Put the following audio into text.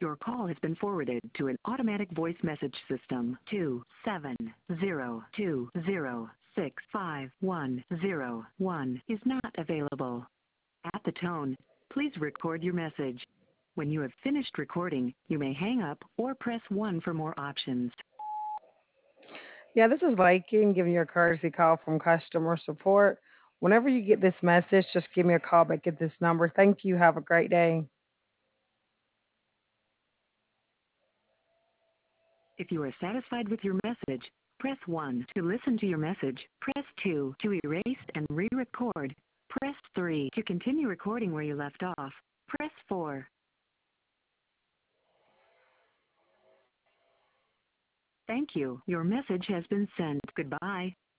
Your call has been forwarded to an automatic voice message system. 27020065101 is not available. At the tone, please record your message. When you have finished recording, you may hang up or press 1 for more options. Yeah, this is Viking giving you a courtesy call from customer support. Whenever you get this message, just give me a call back at this number. Thank you. Have a great day. If you are satisfied with your message, press 1 to listen to your message. Press 2 to erase and re-record. Press 3 to continue recording where you left off. Press 4. Thank you. Your message has been sent. Goodbye.